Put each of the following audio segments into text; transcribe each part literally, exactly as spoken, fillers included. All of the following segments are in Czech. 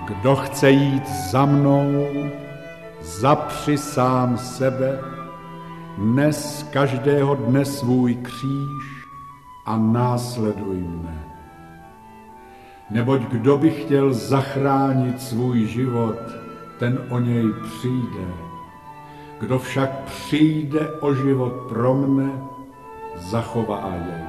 Kdo chce jít za mnou, zapři sám sebe, nes každého dne svůj kříž a následuj mne. Neboť kdo by chtěl zachránit svůj život, ten o něj přijde. Kdo však přijde o život pro mne, zachová jej.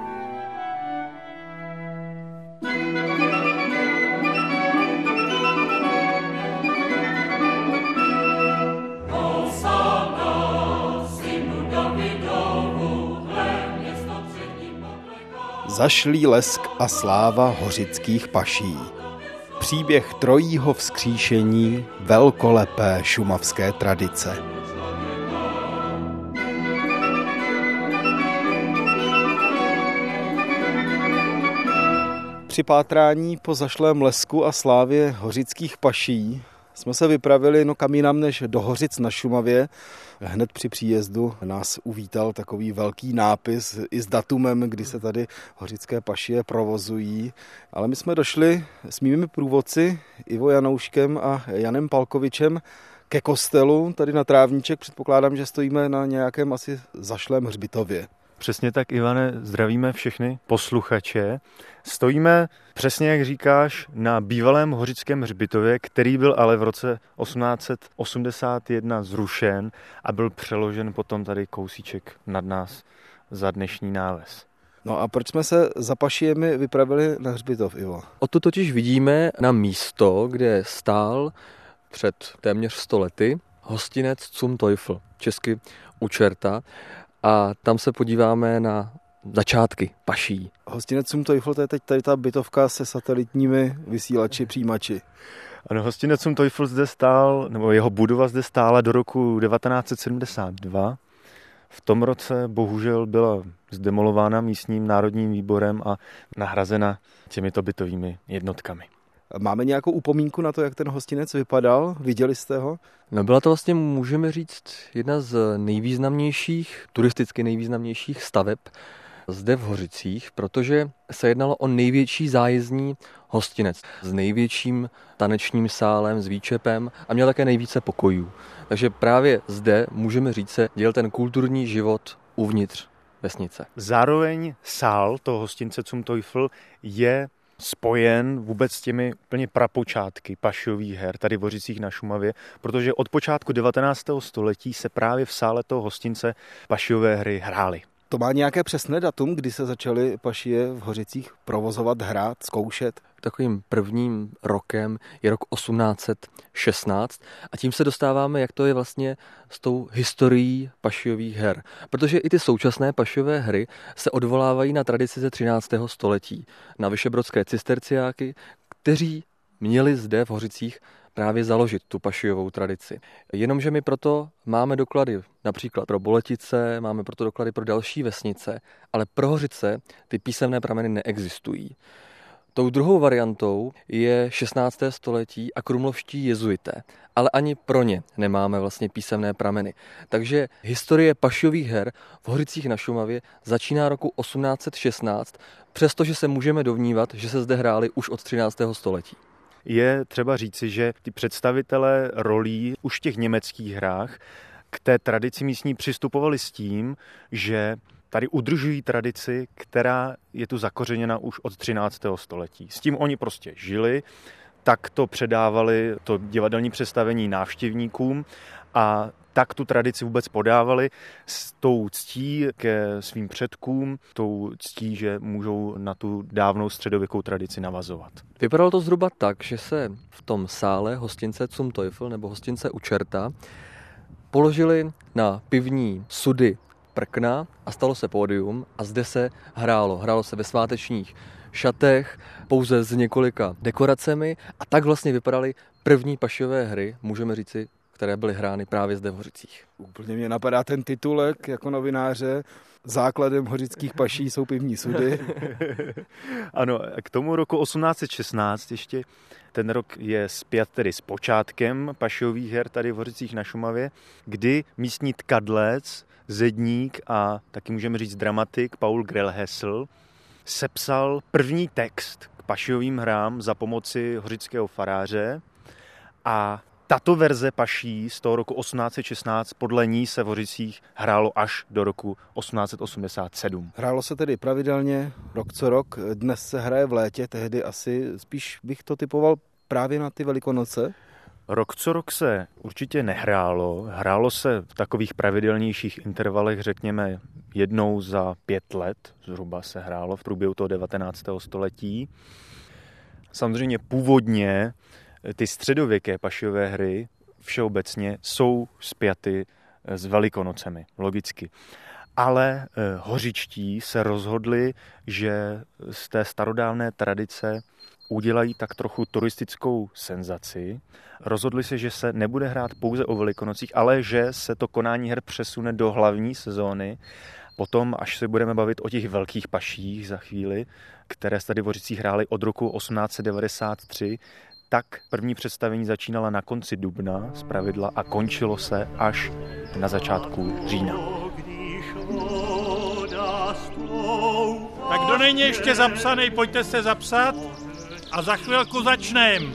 Zašlý lesk a sláva hořických paší. Příběh trojího vzkříšení velkolepé šumavské tradice. Při pátrání po zašlém lesku a slávě hořických paší jsme se vypravili no kam jinam než do Hořic na Šumavě. Hned při příjezdu nás uvítal takový velký nápis i s datumem, kdy se tady hořické pašie provozují. Ale my jsme došli s mými průvodci Ivo Janouškem a Janem Palkovičem ke kostelu, tady na Trávníček. Předpokládám, že stojíme na nějakém asi zašlém hřbitově. Přesně tak, Ivane, zdravíme všechny posluchače. Stojíme, přesně jak říkáš, na bývalém hořickém hřbitově, který byl ale v roce osmnáct set osmdesát jedna zrušen a byl přeložen potom tady kousíček nad nás za dnešní náves. No a proč jsme se za pašiemi vypravili na hřbitov, Ivo? Odtud totiž vidíme na místo, kde stál před téměř sto lety hostinec Zum Teufel, česky u čerta. A tam se podíváme na začátky paší. Hostinec Zum Teufel, to je teď tady ta bytovka se satelitními vysílači, přijímači. Ano, hostinec Zum Teufel zde stál, nebo jeho budova zde stála do roku devatenáct set sedmdesát dva. V tom roce bohužel byla zdemolována místním národním výborem a nahrazena těmito bytovými jednotkami. Máme nějakou upomínku na to, jak ten hostinec vypadal? Viděli jste ho? No byla to vlastně, můžeme říct, jedna z nejvýznamnějších, turisticky nejvýznamnějších staveb zde v Hořicích, protože se jednalo o největší zájezdní hostinec s největším tanečním sálem, s výčepem a měl také nejvíce pokojů. Takže právě zde, můžeme říct, se děl ten kulturní život uvnitř vesnice. Zároveň sál toho hostince Zum Teufel je spojen vůbec s těmi úplně prapočátky pašiových her tady v Hořicích na Šumavě, protože od počátku devatenáctého století se právě v sále toho hostince pašiové hry hrály. To má nějaké přesné datum, kdy se začaly pašie v Hořicích provozovat, hrát, zkoušet? Takovým prvním rokem je rok osmnáct set šestnáct a tím se dostáváme, jak to je vlastně s tou historií pašiových her. Protože i ty současné pašiové hry se odvolávají na tradici ze třináctého století, na vyšebrodské cisterciáky, kteří měli zde v Hořicích právě založit tu pašiovou tradici. Jenomže my proto máme doklady například pro Boletice, máme proto doklady pro další vesnice, ale pro Hořice ty písemné prameny neexistují. Tou druhou variantou je šestnácté století a krumlovští jezuité, ale ani pro ně nemáme vlastně písemné prameny. Takže historie pašiových her v Hořicích na Šumavě začíná roku osmnáct set šestnáct, přestože se můžeme dovnívat, že se zde hrály už od třináctého století. Je třeba říci, že ty představitelé rolí už v těch německých hrách k té tradici místní přistupovali s tím, že tady udržují tradici, která je tu zakořeněna už od třináctého století. S tím oni prostě žili, tak to předávali to divadelní představení návštěvníkům a tak tu tradici vůbec podávali s tou ctí ke svým předkům, tou ctí, že můžou na tu dávnou středověkou tradici navazovat. Vypadalo to zhruba tak, že se v tom sále hostince Zum Teufel nebo hostince u čerta položili na pivní sudy prkna a stalo se pódium a zde se hrálo. Hrálo se ve svátečních šatech, pouze s několika dekoracemi a tak vlastně vypadaly první pašiové hry, můžeme říci, které byly hrány právě zde v Hořicích. Úplně mě napadá ten titulek jako novináře. Základem hořických paší jsou pivní sudy. Ano, k tomu roku osmnáct set šestnáct ještě ten rok je spjat tedy s počátkem pašiových her tady v Hořicích na Šumavě, kdy místní tkadlec, zedník a taky můžeme říct dramatik Paul Grellhessel sepsal první text k k pašijovým hrám za pomoci hořického faráře a tato verze paší z toho roku osmnáct set šestnáct, podle ní se v Hořicích hrálo až do roku osmnáct set osmdesát sedm. Hrálo se tedy pravidelně, rok co rok, dnes se hraje v létě, tehdy asi spíš bych to typoval právě na ty Velikonoce. Rok co rok se určitě nehrálo, hrálo se v takových pravidelnějších intervalech, řekněme jednou za pět let, zhruba se hrálo v průběhu toho devatenáctého století. Samozřejmě původně ty středověké pašijové hry všeobecně jsou spjaty s Velikonocemi, logicky. Ale hořičtí se rozhodli, že z té starodávné tradice udělají tak trochu turistickou senzaci. Rozhodli se, že se nebude hrát pouze o Velikonocích, ale že se to konání her přesune do hlavní sezóny. Potom, až se budeme bavit o těch velkých paších za chvíli, které se tady v Hořicích hrály od roku osmnáct set devadesát tři, tak první představení začínala na konci dubna zpravidla a končilo se až na začátku října. Tak kdo není ještě zapsaný, pojďte se zapsat a za chvilku začnem.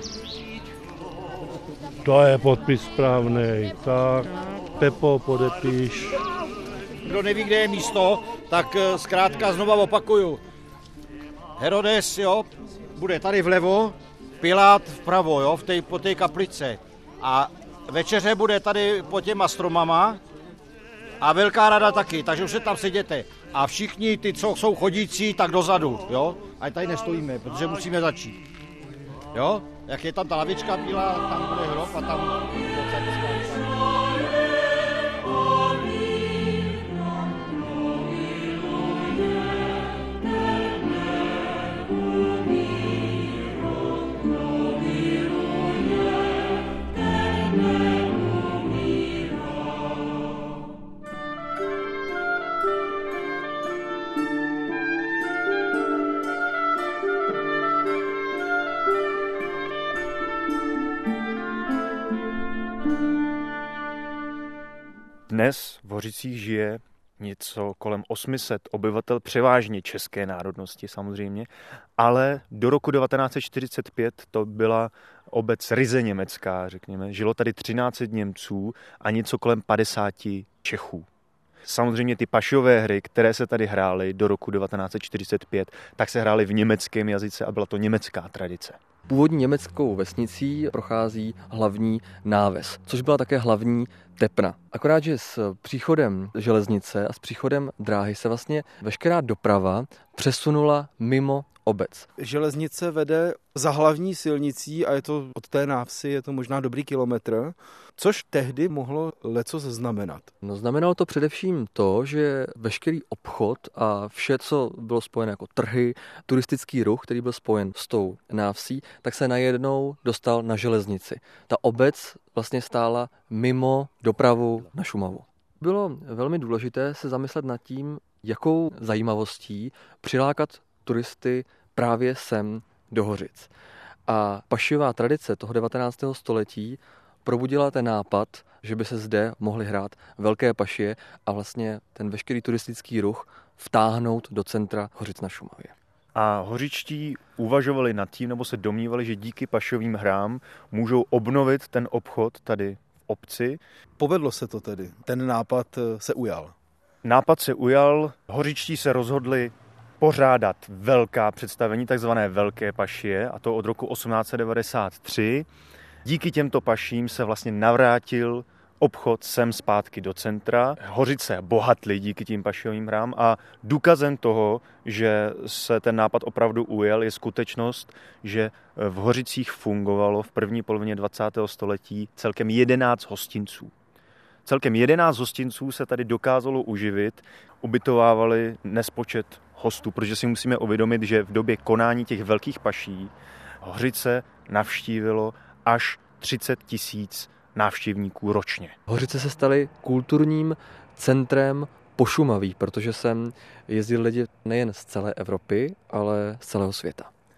To je podpis správnej. Tak, Pepo, podepíš. Kdo neví, kde je místo, tak zkrátka znova opakuju. Herodes, jo, bude tady vlevo, Pilát vpravo, jo, v tej, po té kaplice. A večeře bude tady po těma stromama a velká rada taky, takže už se tam seděte. A všichni ty, co jsou chodící, tak dozadu, jo. A tady nestojíme, protože musíme začít. Jo, jak je tam ta lavička bílá, tam bude hrob a tam... Dnes v Hořicích žije něco kolem osm set obyvatel, převážně české národnosti samozřejmě, ale do roku devatenáct set čtyřicet pět to byla obec ryze německá, řekněme. Žilo tady třináct set Němců a něco kolem padesát Čechů. Samozřejmě ty pašijové hry, které se tady hrály do roku devatenáct set čtyřicet pět, tak se hrály v německém jazyce a byla to německá tradice. Původní německou vesnicí prochází hlavní náves, což byla také hlavní tepna. Akorát, že s příchodem železnice a s příchodem dráhy se vlastně veškerá doprava přesunula mimo obec. Železnice vede za hlavní silnicí a je to od té návsi, je to možná dobrý kilometr, což tehdy mohlo lecos znamenat. No, znamenalo to především to, že veškerý obchod a vše, co bylo spojené jako trhy, turistický ruch, který byl spojen s tou návsí, tak se najednou dostal na železnici. Ta obec vlastně stála mimo dopravu na Šumavu. Bylo velmi důležité se zamyslet nad tím, jakou zajímavostí přilákat turisty právě sem do Hořic. A pašijová tradice toho devatenáctého století probudila ten nápad, že by se zde mohly hrát velké pašie a vlastně ten veškerý turistický ruch vtáhnout do centra Hořic na Šumavě. A hořičtí uvažovali nad tím, nebo se domnívali, že díky pašijovým hrám můžou obnovit ten obchod tady v obci. Povedlo se to tedy, ten nápad se ujal. Nápad se ujal, hořičtí se rozhodli pořádat velká představení, takzvané velké pašie, a to od roku osmnáct set devadesát tři. Díky těmto paším se vlastně navrátil obchod sem zpátky do centra. Hořice bohatly díky tím pašijovým hrám a důkazem toho, že se ten nápad opravdu ujel, je skutečnost, že v Hořicích fungovalo v první polovině dvacátého století celkem jedenáct hostinců. Celkem jedenáct hostinců se tady dokázalo uživit, ubytovávali nespočet hostů, protože si musíme uvědomit, že v době konání těch velkých paší Hořice navštívilo až třicet tisíc návštěvníků ročně. Hořice se staly kulturním centrem Pošumaví, protože sem jezdili lidi nejen z celé Evropy, ale z celého světa.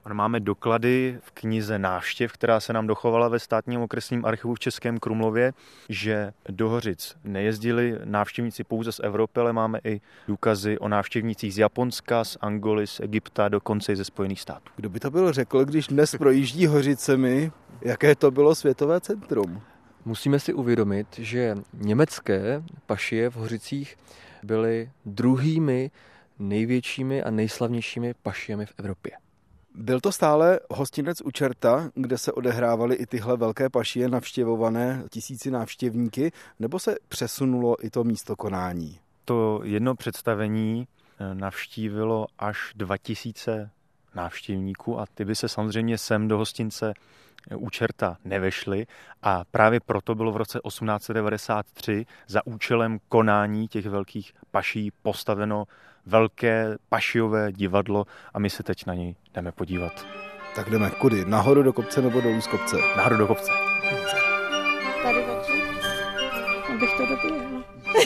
Máme doklady v knize Návštěv, která se nám dochovala ve Státním okresním archivu v Českém Krumlově, že do Hořic nejezdili návštěvníci pouze z Evropy, ale máme i důkazy o návštěvnících z Japonska, z Angoly, z Egypta, dokonce i ze Spojených států. Kdo by to byl řekl, když dnes projíždí Hořicemi, jaké to bylo světové centrum? Musíme si uvědomit, že německé pašie v Hořicích byly druhými největšími a nejslavnějšími pašiemi v Evropě. Byl to stále hostinec u Čerta, kde se odehrávaly i tyhle velké pašie navštěvované tisíci návštěvníky, nebo se přesunulo i to místo konání? To jedno představení navštívilo až dva tisíce návštěvníků a ty by se samozřejmě sem do hostince u Čerta nevešly a právě proto bylo v roce osmnáct set devadesát tři za účelem konání těch velkých paší postaveno velké pašiové divadlo a my se teď na něj jdeme podívat. Tak jdeme kudy? Nahoru do kopce nebo dolů z kopce? Nahoru do kopce. Tady oči, abych to doběhla.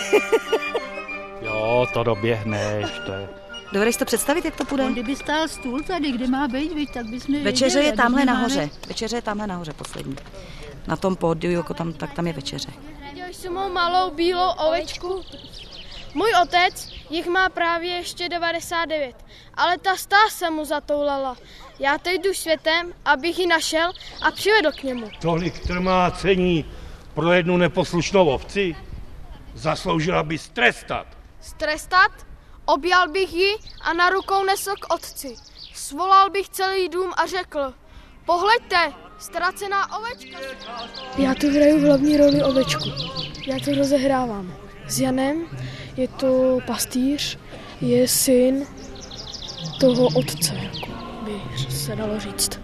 Jo, to doběhneš, to je... Dovedeš to představit, jak to půjde? On kdyby stál stůl tady, kde má být, víš, tak bys mi Večeře věděli, je tamhle nemáme... nahoře. Večeře je tamhle nahoře poslední. Na tom pódiu, jako tam, tak tam je večeře. Viděl jsem mou malou bílou ovečku. Můj otec jich má právě ještě devadesát devět, ale ta stá se mu zatoulala. Já teď jdu světem, abych ji našel a přivedl k němu. Tolik trmácení pro jednu neposlušnou ovci? Zasloužila bys trestat. Strestat? Objal bych ji a na rukou nesl k otci. Svolal bych celý dům a řekl: pohleďte, ztracená ovečka. Já tu hraju v hlavní roli ovečku. Já to rozehrávám s Janem, je to pastýř, je syn toho otce, jako by se dalo říct.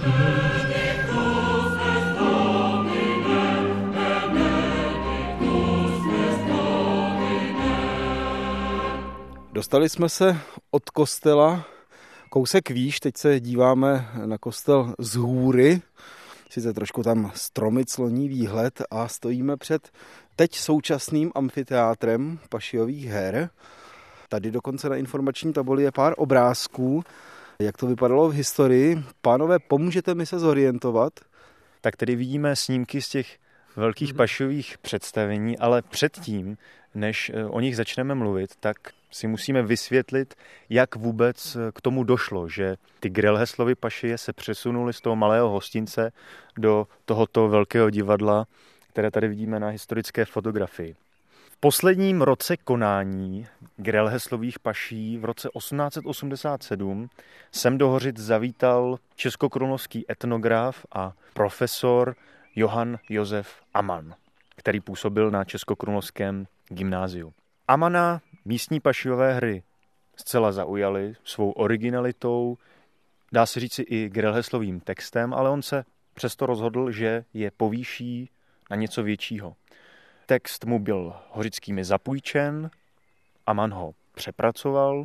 Dostali jsme se od kostela kousek výš, teď se díváme na kostel z hůry, sice trošku tam stromy, cloní výhled a stojíme před teď současným amfiteátrem pašiových her. Tady dokonce na informační tabuli je pár obrázků, jak to vypadalo v historii. Pánové, pomůžete mi se zorientovat? Tak tady vidíme snímky z těch velkých pašiových představení, ale předtím, než o nich začneme mluvit, tak si musíme vysvětlit, jak vůbec k tomu došlo, že ty Grellheslovy pašie se přesunuly z toho malého hostince do tohoto velkého divadla, které tady vidíme na historické fotografii. V posledním roce konání Grellheslových paší v roce osmnáct set osmdesát sedm sem do Hořic zavítal českokrumlovský etnograf a profesor Johann Josef Amann, který působil na Českokrumlovském gymnáziu. Amana místní pašiové hry zcela zaujaly svou originalitou, dá se říci i Grellheslovým textem, ale on se přesto rozhodl, že je povýší na něco většího. Text mu byl hořickými zapůjčen, Amann ho přepracoval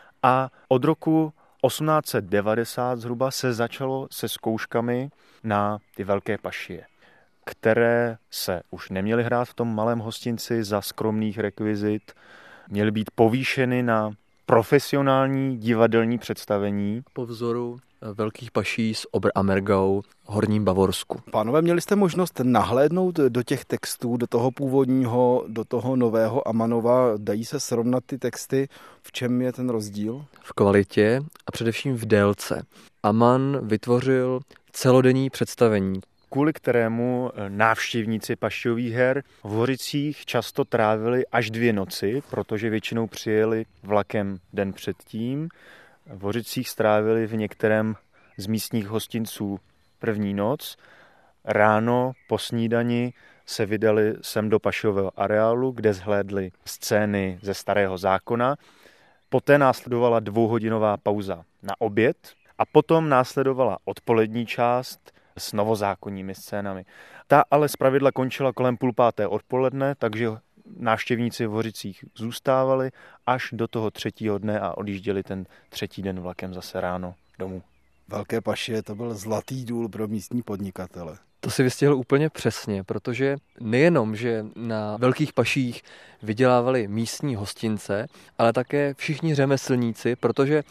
a od roku osmnáct set devadesát zhruba se začalo se zkouškami na ty velké pašie, které se už neměly hrát v tom malém hostinci za skromných rekvizit, měly být povýšeny na profesionální divadelní představení. Po vzoru velkých paší z Oberammergau, Horním Bavorsku. Pánové, měli jste možnost nahlédnout do těch textů, do toho původního, do toho nového Amannova? Dají se srovnat ty texty? V čem je ten rozdíl? V kvalitě a především v délce. Amann vytvořil celodenní představení, kvůli kterému návštěvníci pašiových her v Hořicích často trávili až dvě noci, protože většinou přijeli vlakem den předtím. V Hořicích strávili v některém z místních hostinců první noc. Ráno po snídani se vydali sem do pašiového areálu, kde zhlédli scény ze Starého zákona. Poté následovala dvouhodinová pauza na oběd a potom následovala odpolední část s novozákonními scénami. Ta ale zpravidla končila kolem půl páté odpoledne, takže návštěvníci v Hořicích zůstávali až do toho třetího dne a odjížděli ten třetí den vlakem zase ráno domů. Velké pašie, to byl zlatý důl pro místní podnikatele. To si vystihl úplně přesně, protože nejenom, že na velkých paších vydělávali místní hostince, ale také všichni řemeslníci, protože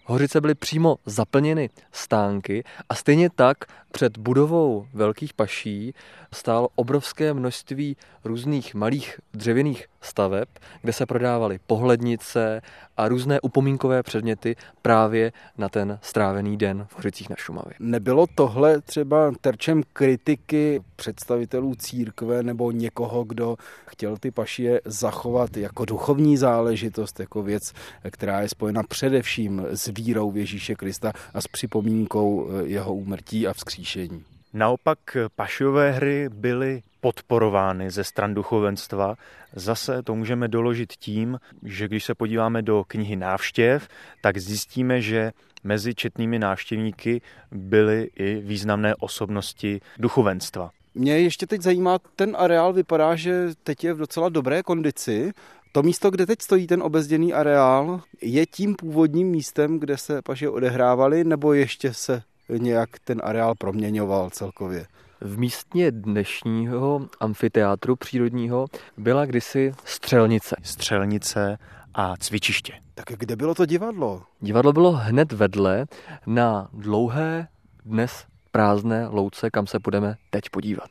Hořice byly přímo zaplněny stánky a stejně tak před budovou Velkých paší stálo obrovské množství různých malých dřevěných staveb, kde se prodávaly pohlednice a různé upomínkové předměty právě na ten strávený den v Hořicích na Šumavě. Nebylo tohle třeba terčem kritiky představitelů církve nebo někoho, kdo chtěl ty pašie zachovat jako duchovní záležitost, jako věc, která je spojena především s vírou v Ježíše Krista a s připomínkou jeho úmrtí a vzkříšení? Naopak pašiové hry byly podporovány ze stran duchovenstva. Zase to můžeme doložit tím, že když se podíváme do knihy návštěv, tak zjistíme, že mezi četnými návštěvníky byly i významné osobnosti duchovenstva. Mě ještě teď zajímá, ten areál vypadá, že teď je v docela dobré kondici. To místo, kde teď stojí ten obezděný areál, je tím původním místem, kde se paše odehrávaly, nebo ještě se nějak ten areál proměňoval celkově? V místě dnešního amfiteátru přírodního byla kdysi střelnice. Střelnice a cvičiště. Tak kde bylo to divadlo? Divadlo bylo hned vedle na dlouhé, dnes prázdné louce, kam se budeme teď podívat.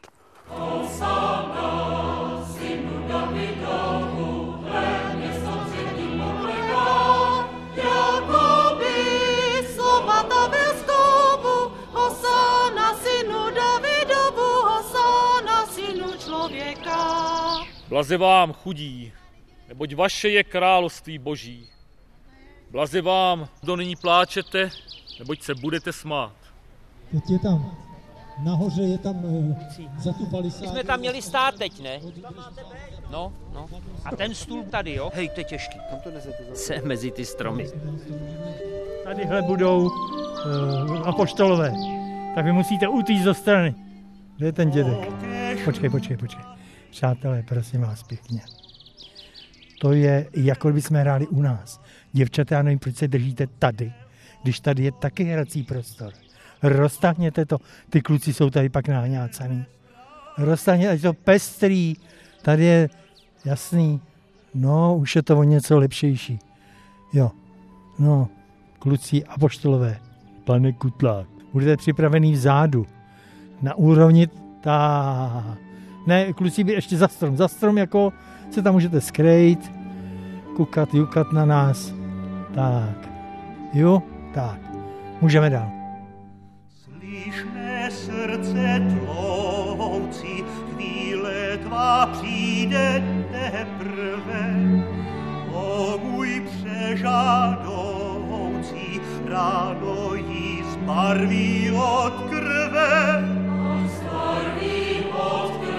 Blaze vám, chudí, neboť vaše je království boží. Blaze vám, kdo nyní pláčete, neboť se budete smát. Teď je tam, nahoře je tam uh, za tu palisádu. My jsme tam měli stát teď, ne? No, no. A ten stůl tady, jo? Hej, to je těžký. Kam to nezete? Se mezi ty stromy. Tadyhle budou uh, apoštolové. Tak vy musíte utíct do strany. Kde je ten dědek? Počkej, počkej, počkej. Přátelé, prosím vás pěkně. To je, jako by jsme hráli u nás. Děvčata, já nevím, proč se držíte tady, když tady je taky hrací prostor. Roztáhněte to, ty kluci jsou tady pak náhňácaný. Roztáhněte, ať to pestrý, tady je jasný, no, už je to o něco lepšejší. Jo, no, kluci apoštolové, pane Kutlák, budete připravený vzadu, na úrovni ta... Ne, kluci, by ještě za strom, za strom, jako se tam můžete skrejt, kukat, jukat na nás, tak, jo, tak, můžeme dál. Slyšné srdce tloucí, chvíle tvá přijde teprve, o můj přežádoucí, ráno jí zbarví od krve, zbarví od krve.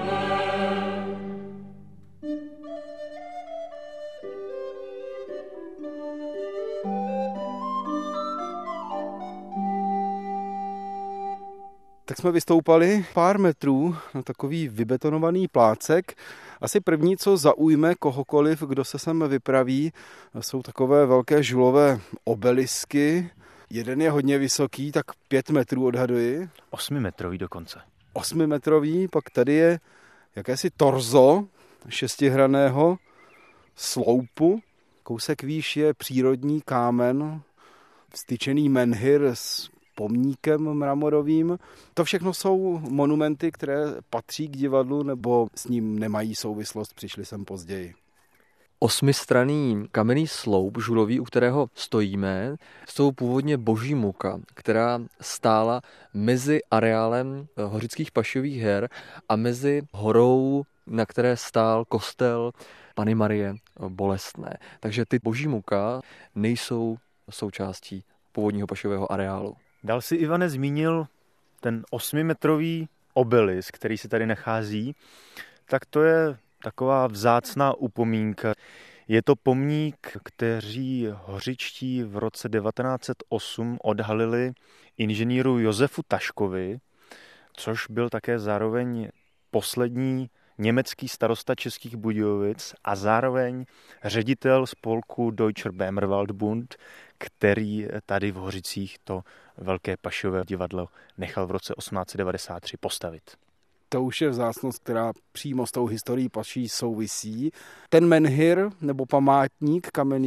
Tak jsme vystoupali pár metrů na takový vybetonovaný plácek. Asi první, co zaujme kohokoliv, kdo se sem vypraví, jsou takové velké žulové obelisky. Jeden je hodně vysoký, tak pět metrů odhaduji. Osmimetrový dokonce. Osmimetrový, pak tady je jakési torzo šestihraného sloupu. Kousek výš je přírodní kámen, vstyčený menhir s pomníkem mramorovým. To všechno jsou monumenty, které patří k divadlu nebo s ním nemají souvislost, přišli sem později. Osmistranný kamenný sloup žulový, u kterého stojíme, jsou původně boží muka, která stála mezi areálem Hořických pašiových her a mezi horou, na které stál kostel Panny Marie Bolestné. Takže ty boží muka nejsou součástí původního pašiového areálu. Dál si, Ivane, zmínil ten osmimetrový obelisk, který se tady nachází, tak to je taková vzácná upomínka. Je to pomník, kteří hořičtí v roce devatenáct set osm odhalili inženýru Josefu Taškovi, což byl také zároveň poslední německý starosta Českých Budějovic a zároveň ředitel spolku Deutscher Bämerwaldbund, který tady v Hořicích to velké pašiové divadlo nechal v roce osmnáct set devadesát tři postavit. To už je vzácnost, která přímo s tou historií paší souvisí. Ten menhir nebo památník kamenný,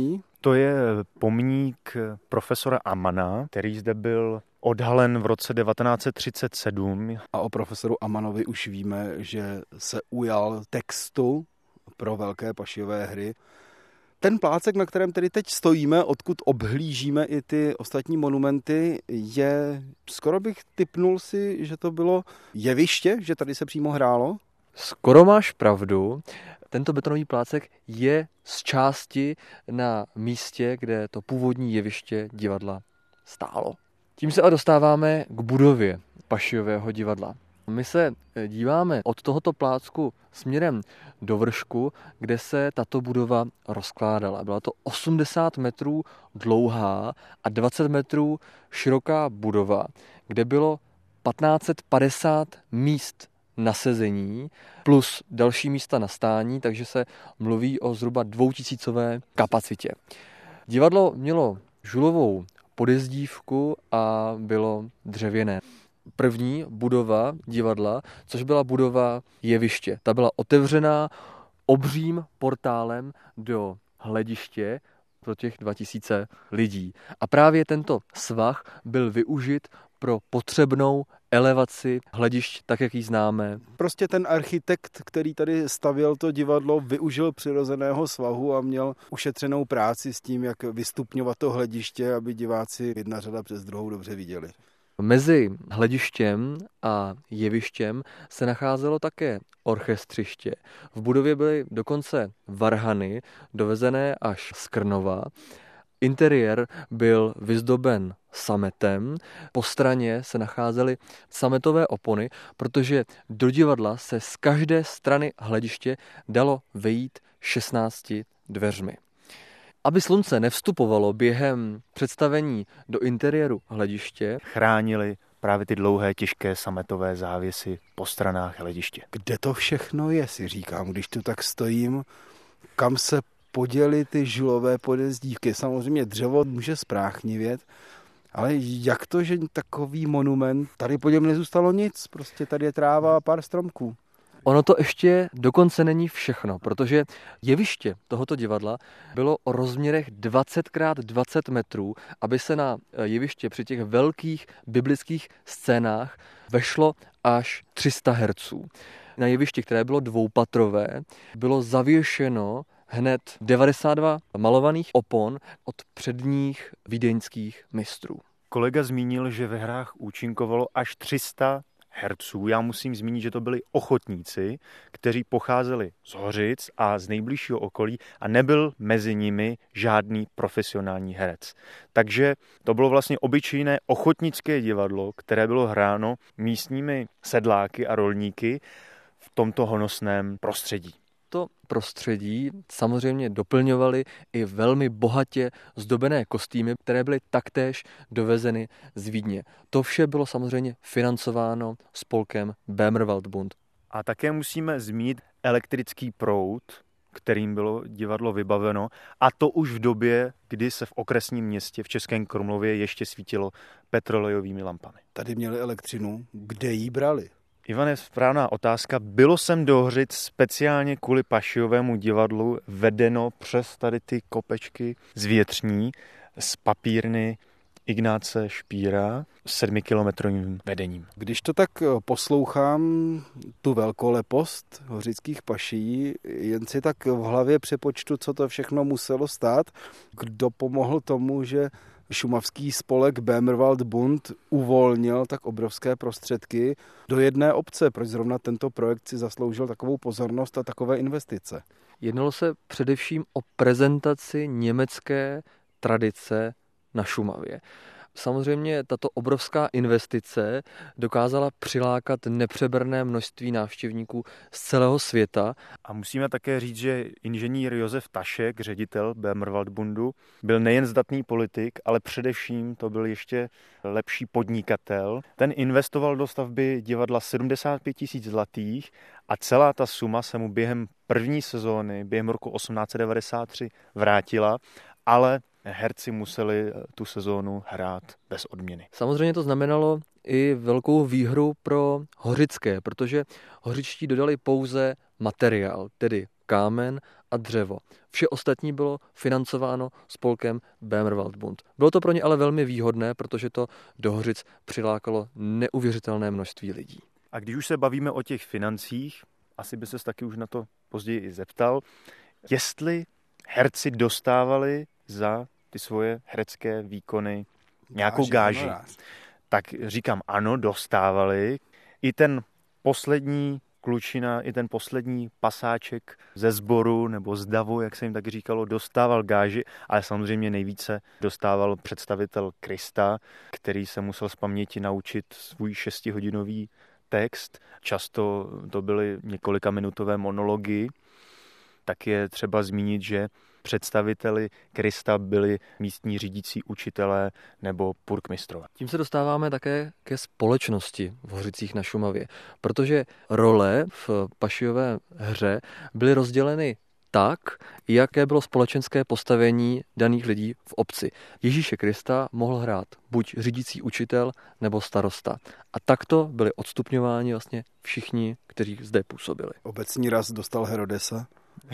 To je pomník profesora Amana, který zde byl odhalen v roce devatenáct set třicet sedm. A o profesoru Amanovi už víme, že se ujal textu pro velké pašijové hry. Ten plácek, na kterém tedy teď stojíme, odkud obhlížíme i ty ostatní monumenty, je, skoro bych tipnul si, že to bylo jeviště, že tady se přímo hrálo? Skoro máš pravdu. Tento betonový plácek je z části na místě, kde to původní jeviště divadla stálo. Tím se a dostáváme k budově Pašijového divadla. My se díváme od tohoto plácku směrem do vršku, kde se tato budova rozkládala. Byla to osmdesát metrů dlouhá a dvacet metrů široká budova, kde bylo patnáct set padesát míst na sezení plus další místa na stání, takže se mluví o zhruba dvoutisícové kapacitě. Divadlo mělo žulovou podjezdívku a bylo dřevěné. První budova divadla, což byla budova jeviště. Ta byla otevřená obřím portálem do hlediště pro těch dva tisíce lidí. A právě tento svah byl využit pro potřebnou elevaci hledišť, tak jak ji známe. Prostě ten architekt, který tady stavěl to divadlo, využil přirozeného svahu a měl ušetřenou práci s tím, jak vystupňovat to hlediště, aby diváci jedna řada přes druhou dobře viděli. Mezi hledištěm a jevištěm se nacházelo také orchestřiště. V budově byly dokonce varhany, dovezené až z Krnova. Interiér byl vyzdoben sametem, po straně se nacházely sametové opony, protože do divadla se z každé strany hlediště dalo vejít šestnácti dveřmi. Aby slunce nevstupovalo během představení do interiéru hlediště, chránili právě ty dlouhé, těžké sametové závěsy po stranách hlediště. Kde to všechno je, si říkám, když tu tak stojím, kam se poděly ty žulové podjezdívky. Samozřejmě dřevo může spráchnivět, ale jak to, že takový monument, tady po něm nezůstalo nic, prostě tady je tráva a pár stromků. Ono to ještě dokonce není všechno, protože jeviště tohoto divadla bylo o rozměrech dvacet krát dvacet metrů, aby se na jeviště při těch velkých biblických scénách vešlo až tři sta herců. Na jevišti, které bylo dvoupatrové, bylo zavěšeno hned devadesát dva malovaných opon od předních vídeňských mistrů. Kolega zmínil, že ve hrách účinkovalo až tři sta herců. Já musím zmínit, že to byli ochotníci, kteří pocházeli z Hořic a z nejbližšího okolí a nebyl mezi nimi žádný profesionální herec. Takže to bylo vlastně obyčejné ochotnické divadlo, které bylo hráno místními sedláky a rolníky v tomto honosném prostředí. To prostředí samozřejmě doplňovaly i velmi bohatě zdobené kostýmy, které byly taktéž dovezeny z Vídně. To vše bylo samozřejmě financováno spolkem Böhmerwaldbund. A také musíme zmínit elektrický proud, kterým bylo divadlo vybaveno, a to už v době, kdy se v okresním městě v Českém Krumlově ještě svítilo petrolejovými lampami. Tady měli elektřinu, kde ji brali? Ivane, správná otázka. Bylo sem do Hořic speciálně kvůli Pašijovému divadlu vedeno přes tady ty kopečky z Větřní, z papírny Ignáce Špíra s sedmikilometrovým vedením. Když to tak poslouchám, tu velkolepost hořických pašijí, jen si tak v hlavě přepočtu, co to všechno muselo stát, kdo pomohl tomu, že šumavský spolek Böhmerwaldbund uvolnil tak obrovské prostředky do jedné obce. Proč zrovna tento projekt si zasloužil takovou pozornost a takové investice? Jednalo se především o prezentaci německé tradice na Šumavě. Samozřejmě tato obrovská investice dokázala přilákat nepřeberné množství návštěvníků z celého světa. A musíme také říct, že inženýr Josef Tašek, ředitel Böhmerwaldbundu, byl nejen zdatný politik, ale především to byl ještě lepší podnikatel. Ten investoval do stavby divadla sedmdesát pět tisíc zlatých a celá ta suma se mu během první sezóny, během roku osmnáct set devadesát tři vrátila, ale herci museli tu sezónu hrát bez odměny. Samozřejmě to znamenalo i velkou výhru pro hořické, protože hořičtí dodali pouze materiál, tedy kámen a dřevo. Vše ostatní bylo financováno spolkem Böhmerwaldbund. Bylo to pro ně ale velmi výhodné, protože to do Hořic přilákalo neuvěřitelné množství lidí. A když už se bavíme o těch financích, asi by ses taky už na to později i zeptal, jestli herci dostávali za ty svoje herecké výkony nějakou gáži. Tak říkám ano, dostávali. I ten poslední klučina, i ten poslední pasáček ze sboru nebo z davu, jak se jim tak říkalo, dostával gáži, ale samozřejmě nejvíce dostával představitel Krista, který se musel z paměti naučit svůj šestihodinový text. Často to byly několika minutové monology. Tak je třeba zmínit, že představiteli Krista byli místní řídící učitelé nebo purkmistrové. Tím se dostáváme také ke společnosti v Hořicích na Šumavě, protože role v Pašijové hře byly rozděleny tak, jaké bylo společenské postavení daných lidí v obci. Ježíše Krista mohl hrát buď řídící učitel nebo starosta. A takto byli odstupňováni vlastně všichni, kteří zde působili. Obecní raz dostal Herodesa?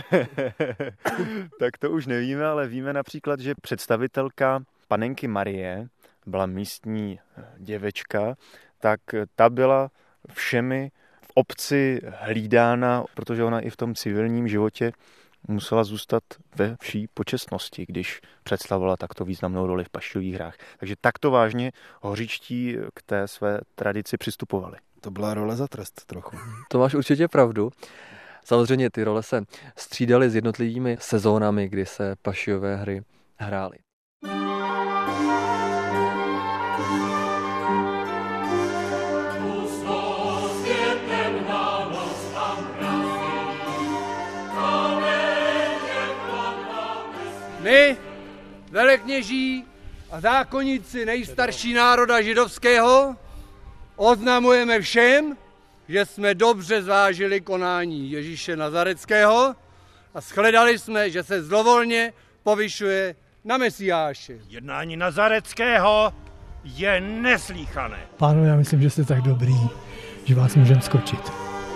Tak to už nevíme, ale víme například, že představitelka panenky Marie byla místní děvečka, tak ta byla všemi v obci hlídána, protože ona i v tom civilním životě musela zůstat ve vší počestnosti, když představovala takto významnou roli v Pašijových hrách. Takže takto vážně hořičtí k té své tradici přistupovali. To byla role za trest trochu. To máš určitě pravdu. Samozřejmě ty role se střídaly s jednotlivými sezónami, kdy se Pašijové hry hrály. My, velekněží a zákonníci nejstarší národa židovského, oznamujeme všem, že jsme dobře zvážili konání Ježíše Nazareckého a shledali jsme, že se zlovolně povyšuje na Mesiáše. Jednání Nazareckého je neslýchané. Pánové, já myslím, že jste tak dobrý, že vás můžeme skočit.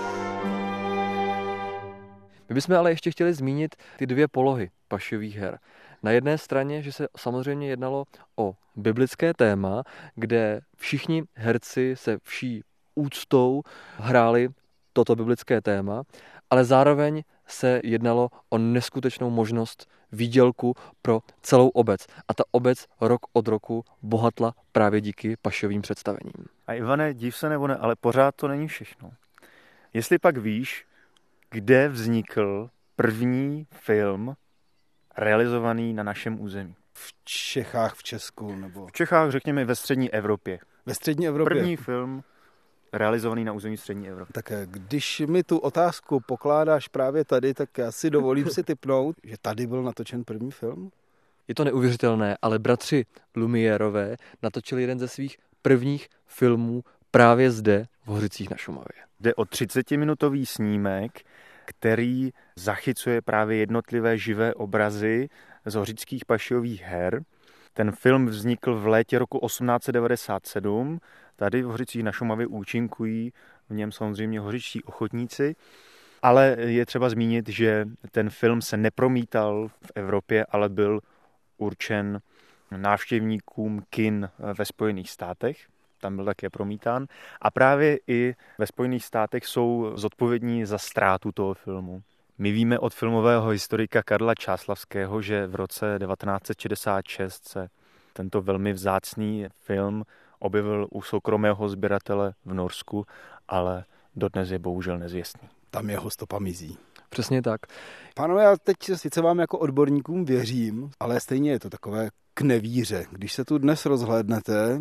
My bychom ale ještě chtěli zmínit ty dvě polohy Pašijových her. Na jedné straně, že se samozřejmě jednalo o biblické téma, kde všichni herci se vší úctou hráli toto biblické téma, ale zároveň se jednalo o neskutečnou možnost výdělku pro celou obec. A ta obec rok od roku bohatla právě díky Pašijovým představením. A Ivane, div se nebo ne, ale pořád to není všechno. Jestli pak víš, kde vznikl první film realizovaný na našem území? V Čechách, v Česku nebo... V Čechách, řekněme, ve střední Evropě. Ve střední Evropě? První film realizovaný na území střední Evropy. Tak když mi tu otázku pokládáš právě tady, tak já si dovolím si tipnout, že tady byl natočen první film? Je to neuvěřitelné, ale bratři Lumiérové natočili jeden ze svých prvních filmů právě zde v Hořicích na Šumavě. Jde o třicetiminutový snímek, který zachycuje právě jednotlivé živé obrazy z hořických Pašijových her. Ten film vznikl v létě roku osmnáct set devadesát sedm. Tady v Hořicích na Šumavě účinkují v něm samozřejmě hořičtí ochotníci, ale je třeba zmínit, že ten film se nepromítal v Evropě, ale byl určen návštěvníkům kin ve Spojených státech. Tam byl také promítán. A právě i ve Spojených státech jsou zodpovědní za ztrátu toho filmu. My víme od filmového historika Karla Čáslavského, že v roce devatenáct set šedesát šest se tento velmi vzácný film objevil u soukromého sběratele v Norsku, ale dodnes je bohužel nezvěstný. Tam jeho stopa mizí. Přesně tak. Pánové, já teď sice vám jako odborníkům věřím, ale stejně je to takové k nevíře. Když se tu dnes rozhlédnete,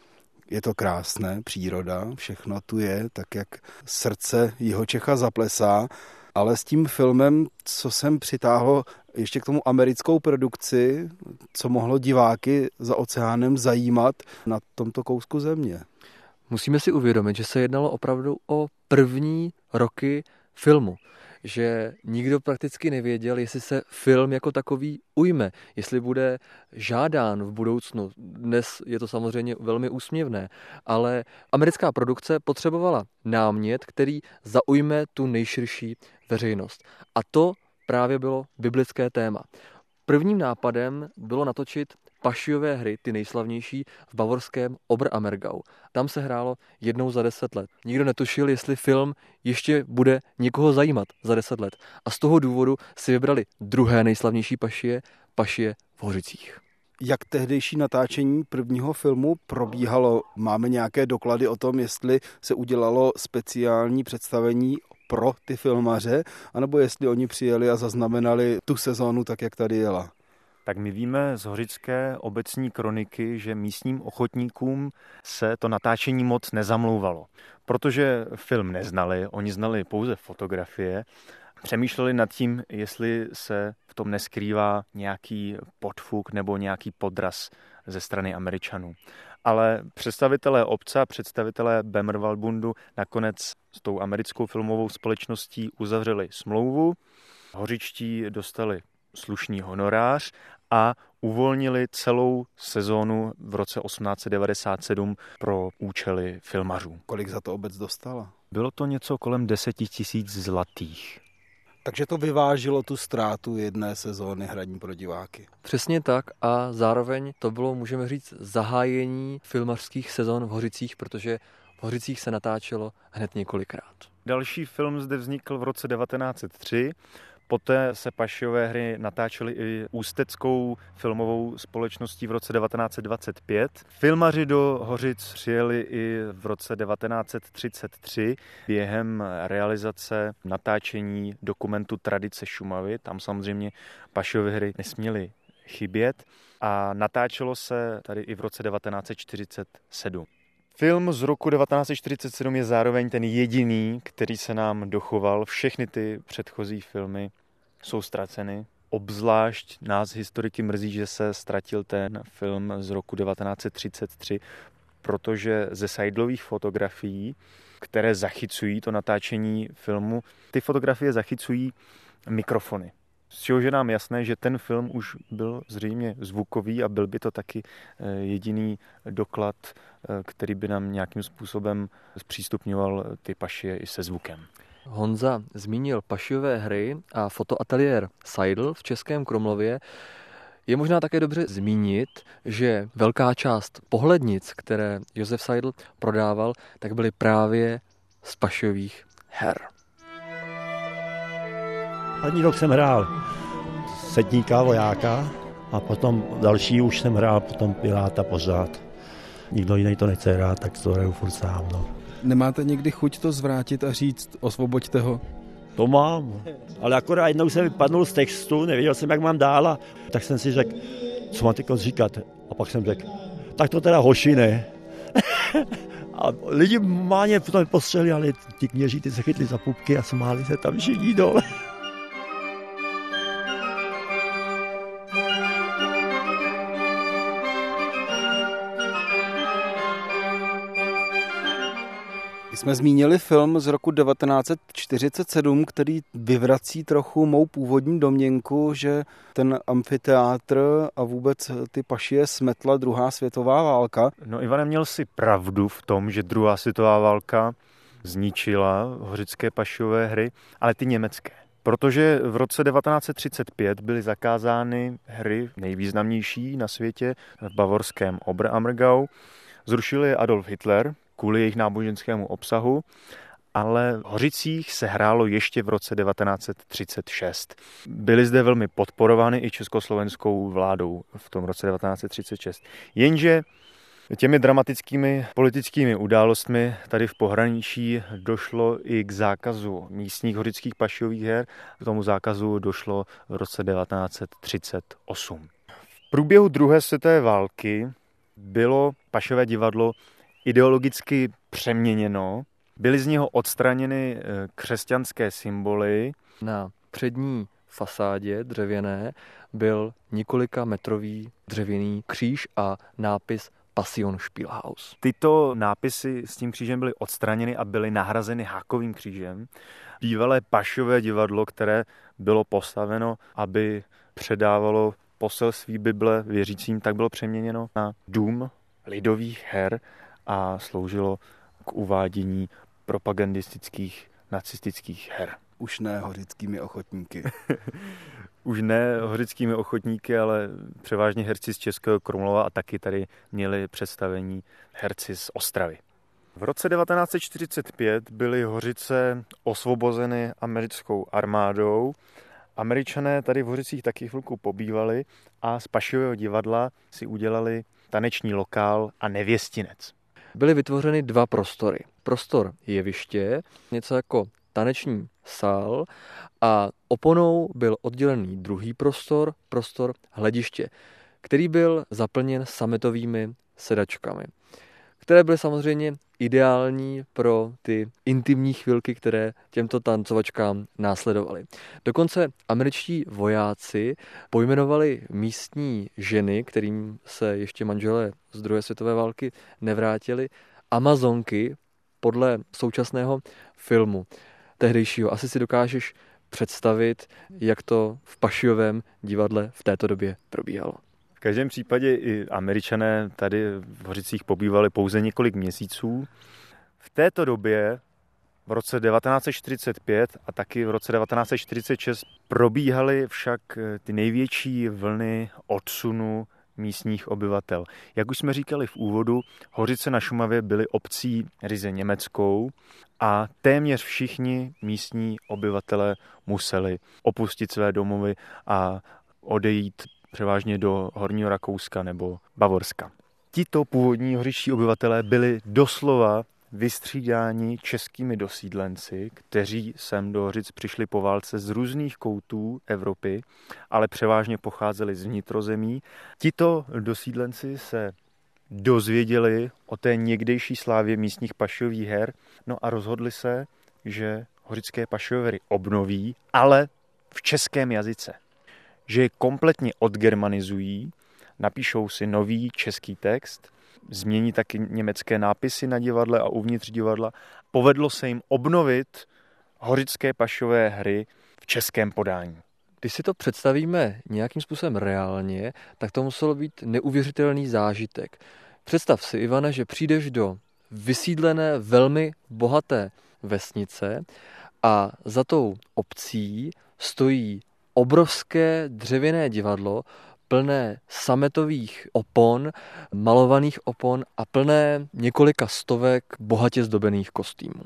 je to krásné, příroda, všechno tu je, tak jak srdce Jihočecha zaplesá, ale s tím filmem, co jsem přitáhlo ještě k tomu americkou produkci, co mohlo diváky za oceánem zajímat na tomto kousku země. Musíme si uvědomit, že se jednalo opravdu o první roky filmu. Že nikdo prakticky nevěděl, jestli se film jako takový ujme, jestli bude žádán v budoucnu. Dnes je to samozřejmě velmi úsměvné, ale americká produkce potřebovala námět, který zaujme tu nejširší veřejnost. A to právě bylo biblické téma. Prvním nápadem bylo natočit pašiové hry, ty nejslavnější, v bavorském Oberammergau. Tam se hrálo jednou za deset let. Nikdo netušil, jestli film ještě bude někoho zajímat za deset let. A z toho důvodu si vybrali druhé nejslavnější pašie, pašie v Hořicích. Jak tehdejší natáčení prvního filmu probíhalo? Máme nějaké doklady o tom, jestli se udělalo speciální představení pro ty filmaře, anebo jestli oni přijeli a zaznamenali tu sezónu tak, jak tady jela? Tak my víme z hořické obecní kroniky, že místním ochotníkům se to natáčení moc nezamlouvalo, protože film neznali, oni znali pouze fotografie, přemýšleli nad tím, jestli se v tom neskrývá nějaký podfuk nebo nějaký podraz ze strany Američanů. Ale představitelé obce a představitelé Bämmerwaldbundu nakonec s tou americkou filmovou společností uzavřeli smlouvu, hořičtí dostali slušný honorář a uvolnili celou sezónu v roce osmnáct set devadesát sedm pro účely filmařů. Kolik za to obec dostala? Bylo to něco kolem deset tisíc zlatých. Takže to vyvážilo tu ztrátu jedné sezóny hraní pro diváky. Přesně tak a zároveň to bylo, můžeme říct, zahájení filmařských sezon v Hořicích, protože v Hořicích se natáčelo hned několikrát. Další film zde vznikl v roce devatenáct set tři. Poté se pašiové hry natáčely i ústeckou filmovou společností v roce devatenáct set dvacet pět. Filmaři do Hořic přijeli i v roce devatenáct set třicet tři během realizace natáčení dokumentu Tradice Šumavy. Tam samozřejmě pašiové hry nesměly chybět a natáčelo se tady i v roce devatenáct set čtyřicet sedm. Film z roku devatenáct set čtyřicet sedm je zároveň ten jediný, který se nám dochoval. Všechny ty předchozí filmy jsou ztraceny. Obzvlášť nás historiky mrzí, že se ztratil ten film z roku devatenáct set třicet tři, protože ze seidlových fotografií, které zachycují to natáčení filmu, ty fotografie zachycují mikrofony. Z čehož je nám jasné, že ten film už byl zřejmě zvukový a byl by to taky jediný doklad, který by nám nějakým způsobem zpřístupňoval ty pašie i se zvukem. Honza zmínil pašiové hry a fotoateliér Seidl v Českém Krumlově. Je možná také dobře zmínit, že velká část pohlednic, které Josef Seidl prodával, tak byly právě z pašiových her. První rok jsem hrál setníka, vojáka a potom další už jsem hrál potom piláta pořád. Nikdo jiný to nechce hrát, tak to hraju furt sám. No. Nemáte někdy chuť to zvrátit a říct, osvoboďte ho? To mám, ale akorát jednou jsem vypadnul z textu, nevěděl jsem, jak mám dál, a tak jsem si řekl, co mám teď říkat. A pak jsem řekl, tak to teda hoši, ne? A lidi máně potom postřeli, ale ti kněží ty se chytli za pupky a smáli se tam všichni dole. Jsme zmínili film z roku devatenáct set čtyřicet sedm, který vyvrací trochu mou původní domněnku, že ten amfiteátr a vůbec ty pašie smetla druhá světová válka. No Ivane, měl si pravdu v tom, že druhá světová válka zničila hořické pašiové hry, ale ty německé. Protože v roce devatenáct set třicet pět byly zakázány hry nejvýznamnější na světě v bavorském Oberammergau. Zrušil je Adolf Hitler kvůli jejich náboženskému obsahu, ale v Hořicích se hrálo ještě v roce devatenáct set třicet šest. Byly zde velmi podporovány i československou vládou v tom roce devatenáct set třicet šest. Jenže těmi dramatickými politickými událostmi tady v pohraničí došlo i k zákazu místních hořických pašiových her. K tomu zákazu došlo v roce devatenáct set třicet osm. V průběhu druhé světové války bylo pašiové divadlo ideologicky přeměněno. Byly z něho odstraněny křesťanské symboly. Na přední fasádě dřevěné byl několika metrový dřevěný kříž a nápis Passion Spielhaus. Tyto nápisy s tím křížem byly odstraněny a byly nahrazeny hákovým křížem. Bývalé pašiové divadlo, které bylo postaveno, aby předávalo poselství Bible věřícím, tak bylo přeměněno na dům lidových her a sloužilo k uvádění propagandistických nacistických her. Už ne hořickými ochotníky. Už ne hořickými ochotníky, ale převážně herci z Českého Krumlova a taky tady měli představení herci z Ostravy. V roce devatenáct set čtyřicet pět byly Hořice osvobozeny americkou armádou. Američané tady v Hořicích taky chvilku pobývali a z Pašijového divadla si udělali taneční lokál a nevěstinec. Byly vytvořeny dva prostory. Prostor jeviště, něco jako taneční sál, a oponou byl oddělený druhý prostor, prostor hlediště, který byl zaplněn sametovými sedačkami, které byly samozřejmě ideální pro ty intimní chvilky, které těmto tancovačkám následovaly. Dokonce američtí vojáci pojmenovali místní ženy, kterým se ještě manželé z druhé světové války nevrátili, Amazonky podle současného filmu tehdejšího. Asi si dokážeš představit, jak to v Pašijovém divadle v této době probíhalo. V každém případě i Američané tady v Hořicích pobývali pouze několik měsíců. V této době v roce devatenáct set čtyřicet pět a taky v roce devatenáct set čtyřicet šest probíhaly však ty největší vlny odsunu místních obyvatel. Jak už jsme říkali v úvodu, Hořice na Šumavě byly obcí ryze německou a téměř všichni místní obyvatele museli opustit své domovy a odejít převážně do Horního Rakouska nebo Bavorska. Tito původní hořičtí obyvatelé byli doslova vystřídáni českými dosídlenci, kteří sem do Hořic přišli po válce z různých koutů Evropy, ale převážně pocházeli z vnitrozemí. Tito dosídlenci se dozvěděli o té někdejší slávě místních Pašijových her, no a rozhodli se, že hořické Pašijové hry obnoví, ale v českém jazyce. Že je kompletně odgermanizují, napíšou si nový český text, změní taky německé nápisy na divadle a uvnitř divadla. Povedlo se jim obnovit hořické Pašijové hry v českém podání. Když si to představíme nějakým způsobem reálně, tak to muselo být neuvěřitelný zážitek. Představ si, Ivane, že přijdeš do vysídlené, velmi bohaté vesnice a za tou obcí stojí obrovské dřevěné divadlo, plné sametových opon, malovaných opon a plné několika stovek bohatě zdobených kostýmů.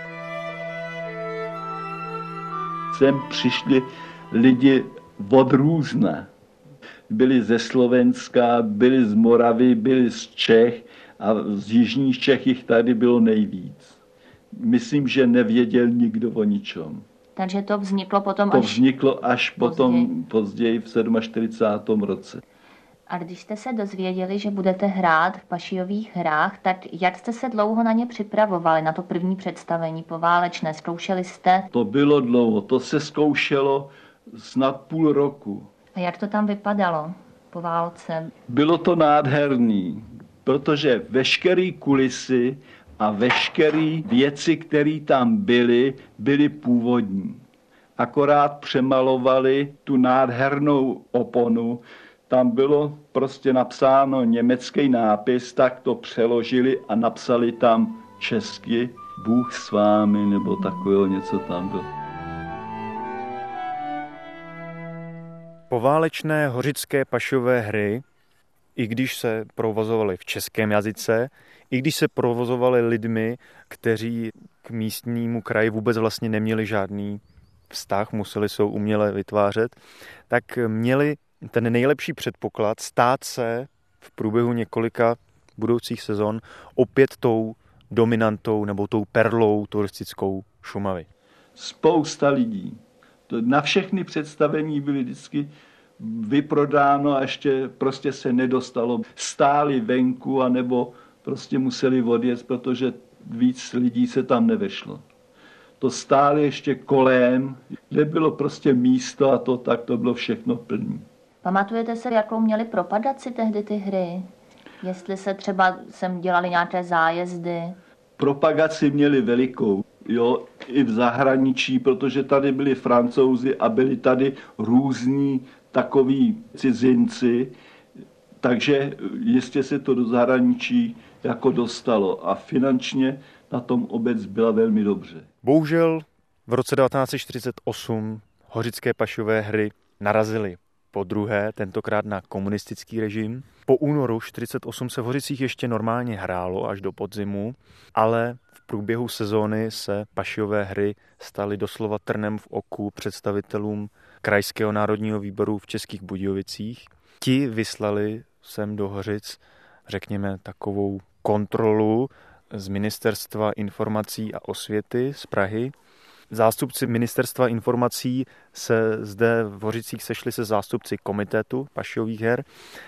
Sem přišli lidi od různa. Byli ze Slovenska, byli z Moravy, byli z Čech a z jižních Čech jich tady bylo nejvíc. Myslím, že nevěděl nikdo o ničem. Takže to vzniklo potom to až... vzniklo až potom později v čtyřicátém sedmém roce. A když jste se dozvěděli, že budete hrát v Pašijových hrách, tak jak jste se dlouho na ně připravovali, na to první představení poválečné? Zkoušeli jste? To bylo dlouho, to se zkoušelo snad půl roku. A jak to tam vypadalo po válce? Bylo to nádherný, protože veškeré kulisy a veškeré věci, které tam byly, byly původní. Akorát přemalovali tu nádhernou oponu. Tam bylo prostě napsáno německý nápis, tak to přeložili a napsali tam česky Bůh s vámi, nebo takového něco tam bylo. Poválečné hořické Pašijové hry, i když se provozovaly v českém jazyce, i když se provozovaly lidmi, kteří k místnímu kraji vůbec vlastně neměli žádný vztah, museli se uměle vytvářet, tak měli ten nejlepší předpoklad stát se v průběhu několika budoucích sezon opět tou dominantou nebo tou perlou turistickou Šumavy. Spousta lidí. Na všechny představení byly vždycky vyprodáno a ještě prostě se nedostalo. Stáli venku anebo prostě museli odjet, protože víc lidí se tam nevešlo. To stáli ještě kolem, kde bylo prostě místo a to tak to bylo všechno plný. Pamatujete se, jakou měli propadaci tehdy ty hry? Jestli se třeba sem dělali nějaké zájezdy? Propagaci měli velikou, jo, i v zahraničí, protože tady byli Francouzi a byli tady různí takoví cizinci, takže jistě se to do zahraničí jako dostalo a finančně na tom obec byla velmi dobře. Bohužel V roce devatenáct set čtyřicet osm Hořické pašové hry narazily po druhé, tentokrát na komunistický režim. Po únoru čtyřicet osm se v Hořicích ještě normálně hrálo až do podzimu, ale v průběhu sezóny se pašové hry staly doslova trnem v oku představitelům Krajského národního výboru v Českých Budějovicích. Ti vyslali sem do Hořic, řekněme, takovou kontrolu z Ministerstva informací a osvěty z Prahy. Zástupci Ministerstva informací se zde v Hořicích sešli se zástupci komitetu pašových her.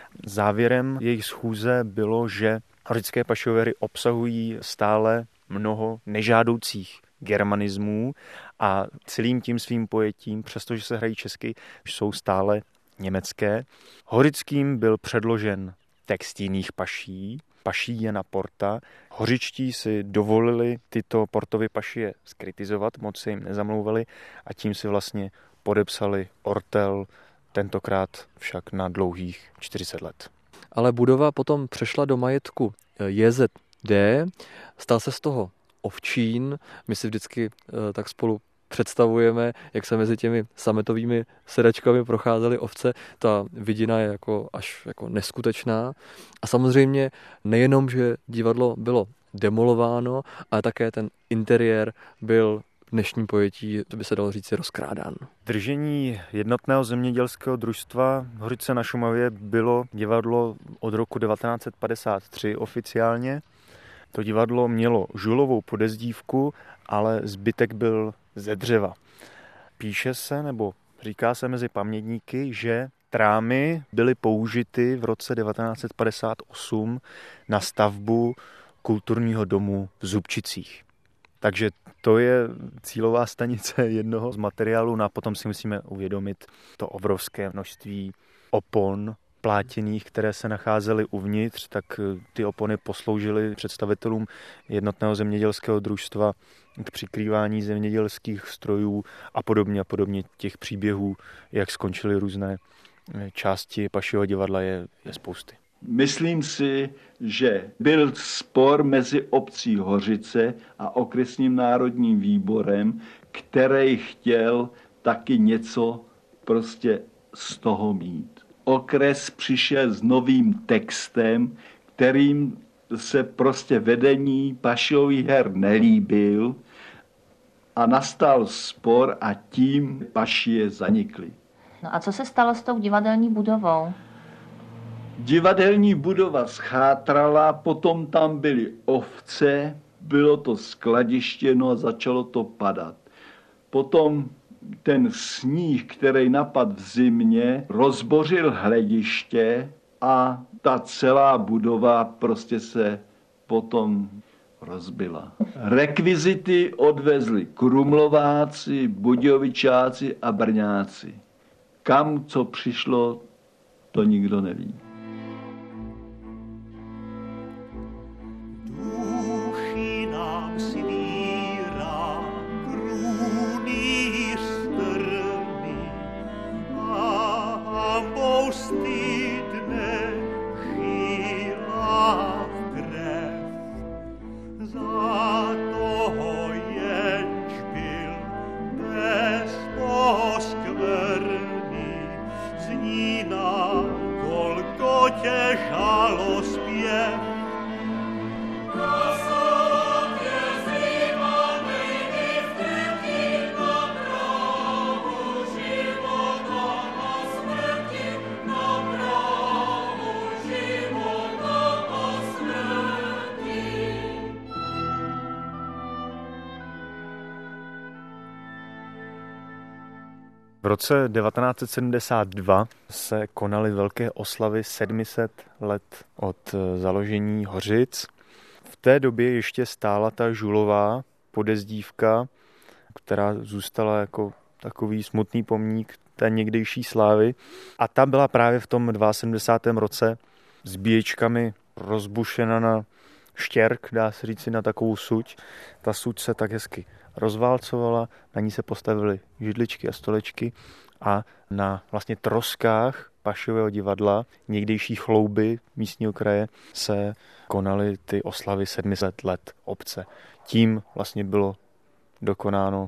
Závěrem jejich schůze bylo, že Hořické pašové hry obsahují stále mnoho nežádoucích germanismů a celým tím svým pojetím, přestože se hrají česky, jsou stále německé. Hořickým byl předložen text jiných paší, paší Jana Porta. Hořičtí si dovolili tyto Portovy pašie skritizovat, moc se jim nezamlouvali a tím si vlastně podepsali ortel, tentokrát však na dlouhých čtyřicet let. Ale budova potom přešla do majetku J Z D, stal se z toho ovčín, my si vždycky tak spolu představujeme, jak se mezi těmi sametovými sedačkami procházely ovce. Ta vidina je jako až jako neskutečná. A samozřejmě nejenom, že divadlo bylo demolováno, ale také ten interiér byl v dnešním pojetí, to by se dalo říct, rozkrádán. Držení jednotného zemědělského družstva Hořice na Šumavě bylo divadlo od roku devatenáct set padesát tři oficiálně. To divadlo mělo žulovou podezdívku, ale zbytek byl ze dřeva. Píše se, nebo říká se mezi pamětníky, že trámy byly použity v roce devatenáct set padesát osm na stavbu kulturního domu v Zubčicích. Takže to je cílová stanice jednoho z materiálů, no a potom si musíme uvědomit to obrovské množství opon plátěných, které se nacházely uvnitř, tak ty opony posloužily představitelům jednotného zemědělského družstva k přikrývání zemědělských strojů a podobně a podobně těch příběhů, jak skončily různé části pašího divadla, je, je spousty. Myslím si, že byl spor mezi obcí Hořice a okresním národním výborem, který chtěl taky něco prostě z toho mít. Okres přišel s novým textem, kterým se prostě vedení pašových her nelíbil a nastal spor a tím pašie zanikly. No a co se stalo s tou divadelní budovou? Divadelní budova schátrala, potom tam byly ovce, bylo to skladiště, no a začalo to padat. Potom ten sníh, který napad v zimě, rozbořil hlediště a ta celá budova prostě se potom rozbila. Rekvizity odvezli Krumlováci, Budějovičáci a Brňáci. Kam co přišlo, to nikdo neví. Duši nám svírá krůny strmy a postydne žila krev. Za toho jenž byl bez poskvrny, zní na Golgotě žalospěv. V roce devatenáct set sedmdesát dva se konaly velké oslavy sedm set let od založení Hořic. V té době ještě stála ta žulová podezdívka, která zůstala jako takový smutný pomník té někdejší slávy. A ta byla právě v tom sedmdesátém druhém roce zbíječkami rozbušena na štěrk, dá se říci, na takovou suť. Ta suť se tak hezky rozválcovala, na ní se postavily židličky a stolečky a na vlastně troskách pašového divadla, někdejší chlouby místního kraje, se konaly ty oslavy sedm set let obce. Tím vlastně bylo dokonáno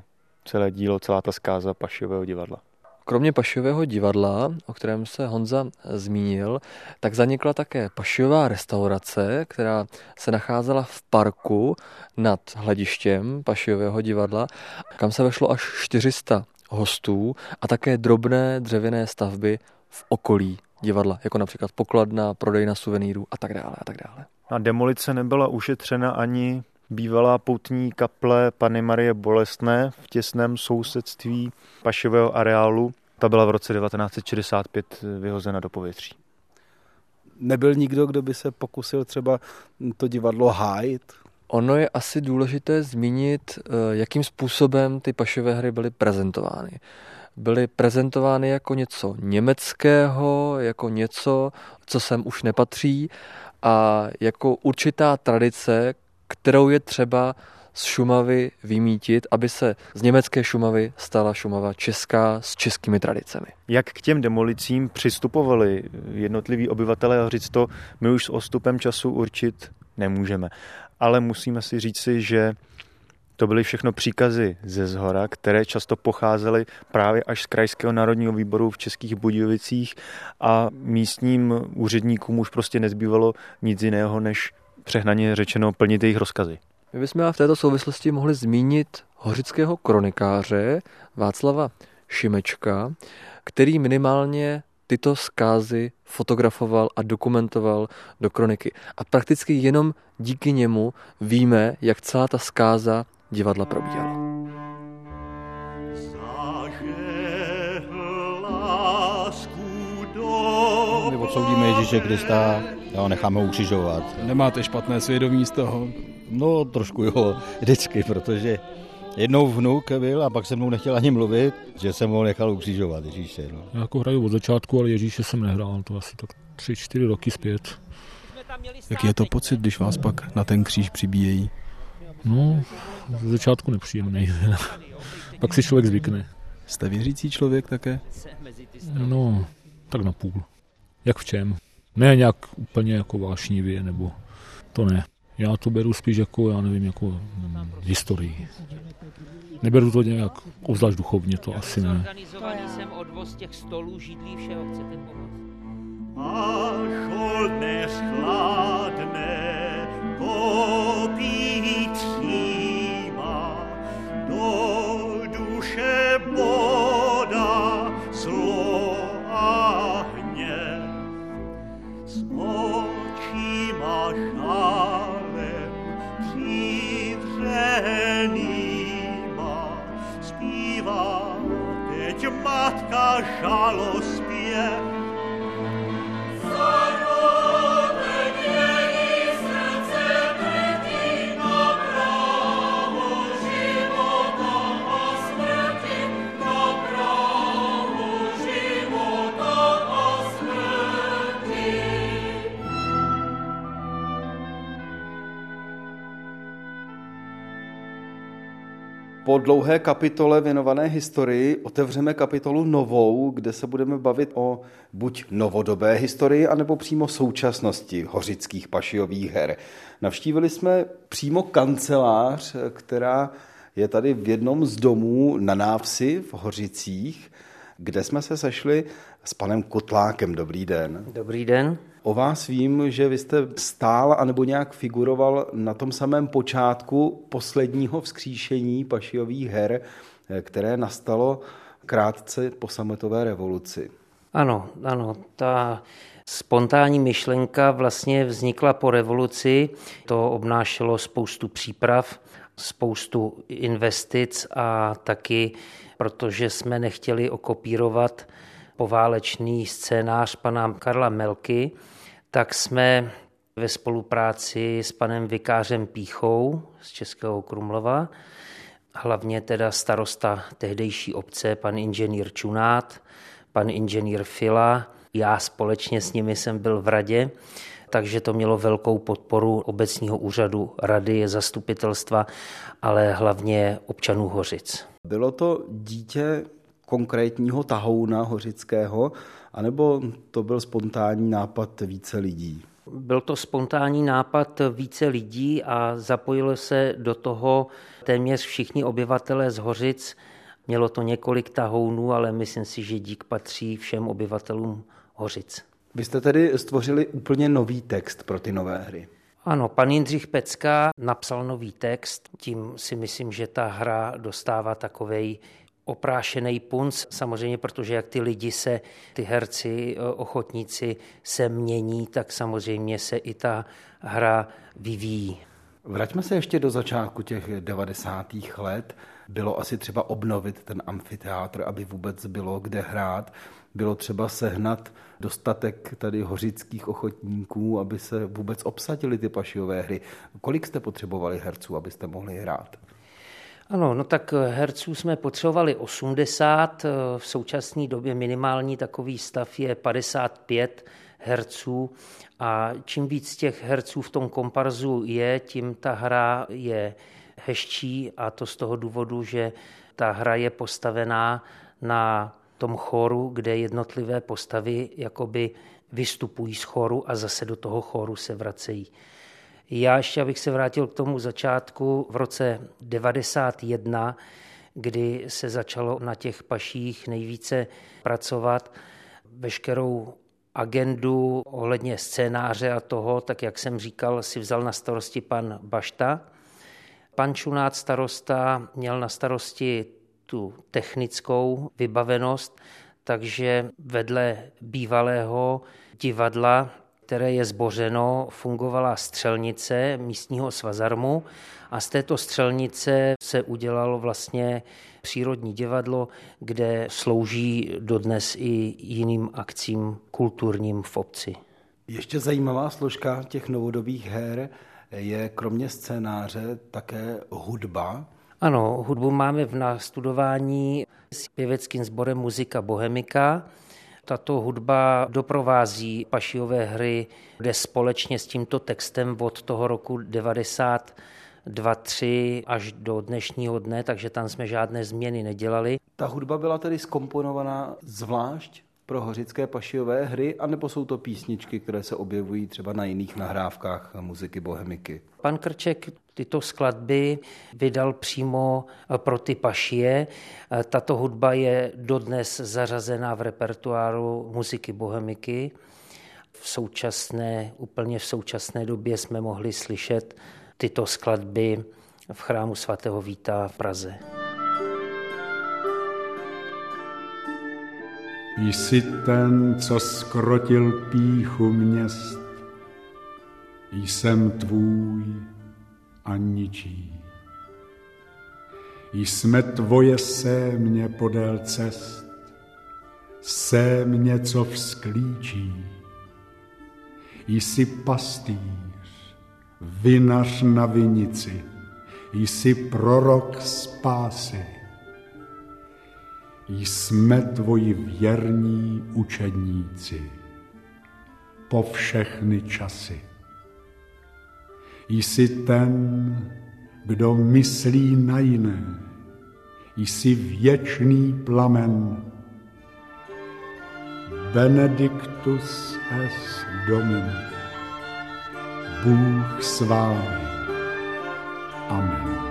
celé dílo, celá ta zkáza Pašijového divadla. Kromě Pašijového divadla, o kterém se Honza zmínil, tak zanikla také Pašijová restaurace, která se nacházela v parku nad hledištěm Pašijového divadla, kam se vešlo až čtyři sta hostů a také drobné dřevěné stavby v okolí divadla, jako například pokladna, prodejna suvenýrů a tak dále a tak dále. A demolice nebyla ušetřena ani bývalá poutní kaple Panny Marie Bolestné v těsném sousedství Pašijového areálu. Ta byla v roce devatenáct set šedesát pět vyhozena do povětří. Nebyl nikdo, kdo by se pokusil třeba to divadlo hájit? Ono je asi důležité zmínit, jakým způsobem ty Pašijové hry byly prezentovány. Byly prezentovány jako něco německého, jako něco, co sem už nepatří a jako určitá tradice, kterou je třeba z Šumavy vymítit, aby se z německé Šumavy stala Šumava česká s českými tradicemi. Jak k těm demolicím přistupovali jednotliví obyvatelé Hořic, to my už s odstupem času určit nemůžeme. Ale musíme si říci, že to byly všechno příkazy ze zhora, které často pocházely právě až z Krajského národního výboru v Českých Budějovicích a místním úředníkům už prostě nezbývalo nic jiného, než přehnaně řečeno plnit jejich rozkazy. My bychom v této souvislosti mohli zmínit hořického kronikáře Václava Šimečka, který minimálně tyto zkázy fotografoval a dokumentoval do kroniky. A prakticky jenom díky němu víme, jak celá ta zkáza divadla probíhala. My odsoudíme Ježíše Krista a ho necháme ukřižovat. Nemáte špatné svědomí z toho? No trošku jo, vždycky, protože jednou vnuk byl a pak se mnou nechtěl ani mluvit, že jsem ho nechal ukřižovat Ježíše. No. Já jako hraju od začátku, ale Ježíše jsem nehrál, to asi tak tři, čtyři roky zpět. Jaký je to pocit, když vás pak na ten kříž přibíjejí? No, ze začátku nepříjemný. Pak si člověk zvykne. Jste věřící člověk také? No, tak na půl. Jak v čem? Ne nějak úplně jako vášnivě, nebo to ne. Já to beru spíš jako, já nevím, jako nevím, historii. Neberu to nějak obzvlášť duchovně, to asi ne. Organizovaný jsem odvoz těch stolů, židlí, všeho chcete pomoct. A šolné schladné popít síma, do duše boda zlo a hněv. S očima šálem přivřenýma zpívá teď matka žalospěv. Po dlouhé kapitole věnované historii otevřeme kapitolu novou, kde se budeme bavit o buď novodobé historii, anebo přímo současnosti hořických Pašijových her. Navštívili jsme přímo kancelář, která je tady v jednom z domů na návsi v Hořicích, kde jsme se sešli s panem Kotlákem. Dobrý den. Dobrý den. O vás vím, že vy jste stál anebo nějak figuroval na tom samém počátku posledního vzkříšení Pašijových her, které nastalo krátce po sametové revoluci. Ano, ano, ta spontánní myšlenka vlastně vznikla po revoluci. To obnášelo spoustu příprav, spoustu investic a taky, protože jsme nechtěli okopírovat poválečný scénář pana Karla Melky, tak jsme ve spolupráci s panem vikářem Píchou z Českého Krumlova, hlavně teda starosta tehdejší obce, pan inženýr Čunát, pan inženýr Fila, já společně s nimi jsem byl v radě, takže to mělo velkou podporu obecního úřadu, rady, zastupitelstva, ale hlavně občanů Hořic. Bylo to dítě konkrétního tahouna hořického, anebo to byl spontánní nápad více lidí? Byl to spontánní nápad více lidí a zapojilo se do toho téměř všichni obyvatelé z Hořic, Mělo to několik tahounů, ale myslím si, že dík patří všem obyvatelům Hořic. Vy jste tedy stvořili úplně nový text pro ty nové hry. Ano, pan Jindřich Pecka napsal nový text, tím si myslím, že ta hra dostává takovej oprášený punc, samozřejmě, protože jak ty lidi se, ty herci, ochotníci se mění, tak samozřejmě se i ta hra vyvíjí. Vraťme se ještě do začátku těch devadesátých let. Bylo asi třeba obnovit ten amfiteátr, aby vůbec bylo kde hrát. Bylo třeba sehnat dostatek tady hořických ochotníků, aby se vůbec obsadili ty pašijové hry. Kolik jste potřebovali herců, abyste mohli hrát? Ano, no tak herců jsme potřebovali osmdesát, v současné době minimální takový stav je padesát pět herců a čím víc těch herců v tom komparzu je, tím ta hra je hezčí a to z toho důvodu, že ta hra je postavená na tom chóru, kde jednotlivé postavy jakoby vystupují z chóru a zase do toho chóru se vracejí. Já ještě, abych se vrátil k tomu začátku, v roce devadesát jedna, kdy se začalo na těch paších nejvíce pracovat, veškerou agendu ohledně scénáře a toho, tak jak jsem říkal, si vzal na starosti pan Bašta. Pan Čunát starosta měl na starosti tu technickou vybavenost, takže vedle bývalého divadla, které je zbořeno, fungovala střelnice místního svazarmu a z této střelnice se udělalo vlastně přírodní divadlo, kde slouží dodnes i jiným akcím kulturním v obci. Ještě zajímavá složka těch novodobých her je kromě scénáře také hudba. Ano, hudbu máme v nastudování s pěveckým sborem Muzika Bohemika. Tato hudba doprovází pašijové hry, kde společně s tímto textem od toho roku devadesát dva tři až do dnešního dne, takže tam jsme žádné změny nedělali. Ta hudba byla tedy zkomponovaná zvlášť pro hořické pašijové hry, anebo jsou to písničky, které se objevují třeba na jiných nahrávkách Muziky Bohemiky? Pan Krček tyto skladby vydal přímo pro ty pašije. Tato hudba je dodnes zařazená v repertoáru Muziky Bohemiky. V současné, úplně v současné době jsme mohli slyšet tyto skladby v chrámu svatého Víta v Praze. Jsi ten, co skrotil pýchu měst, jsem tvůj a ničí. Jsme tvoje sémě podél cest, sémě, co vzklíčí. Jsi pastýř, vinař na vinici, jsi prorok spásy. Jsme tvoji věrní učedníci po všechny časy. Jsi ten, kdo myslí na jiné, jsi věčný plamen. Benedictus es Domine. Bůh s vámi. Amen.